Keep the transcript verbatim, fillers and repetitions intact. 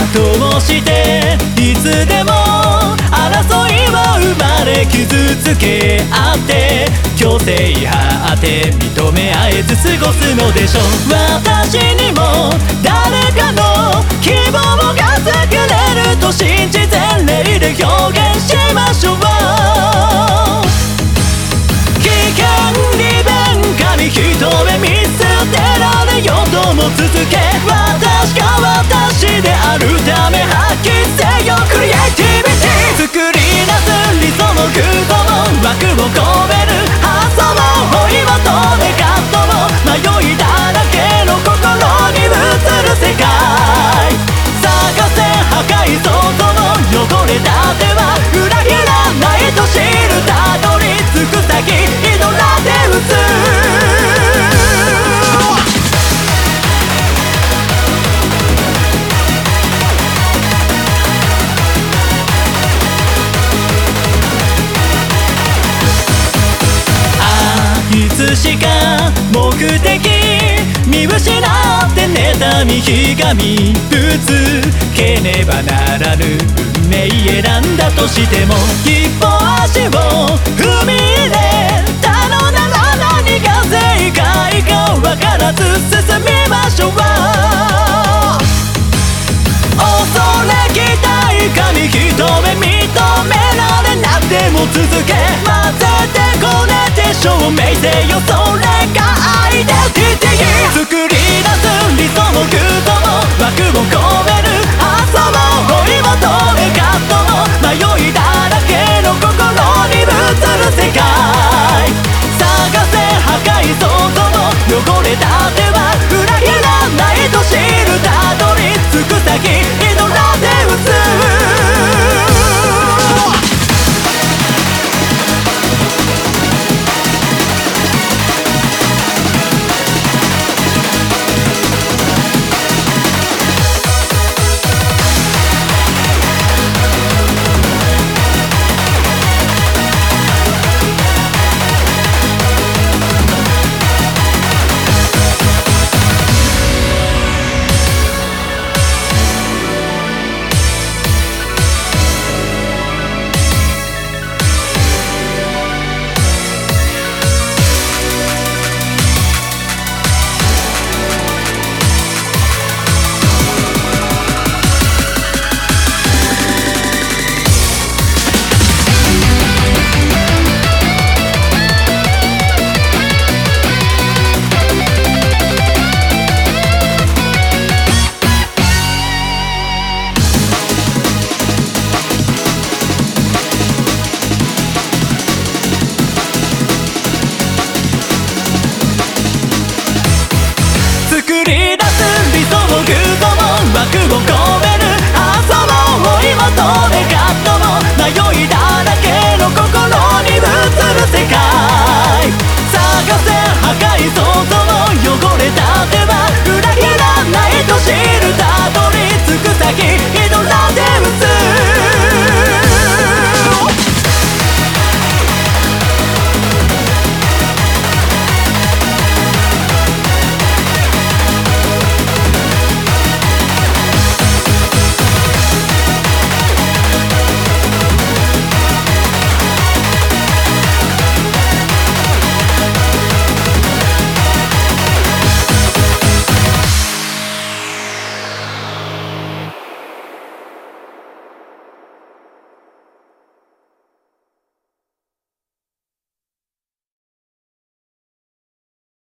通していつでも争いは生まれ傷つけ合って強制果て認め合えず過ごすのでしょう。私にも誰かの希望が作れると信じ全霊で表現しましょう。危険に弁紙一目見捨てられようとも続け、私が私であるため発揮せよクリエイティビティ。作り出す理想の空想枠を超える発想を追い求め葛藤も迷いだらけの心に映る世界。探せ破壊想像の汚れた手は裏切らないと知る。たどり着く先祈らで打つ。いつしか目的見失って妬みひがみぶつけねばならぬ運命選んだとしても一歩足を踏み入れたのなら何が正解か分からず進みましょう。恐れ期待紙一目認められなくても続け混ぜてこねて証明せよそれがアイデンティティ。作り出す理想の空想枠を超える発想を追い求め葛藤も迷いだらけの心に映る世界。探せ破壊想像汚れた手は裏切らないと知る。たどり着く先祈らで打つ。枠を超える発想を追い求め葛藤も迷いだらけの心に映る世界。探せ破壊想像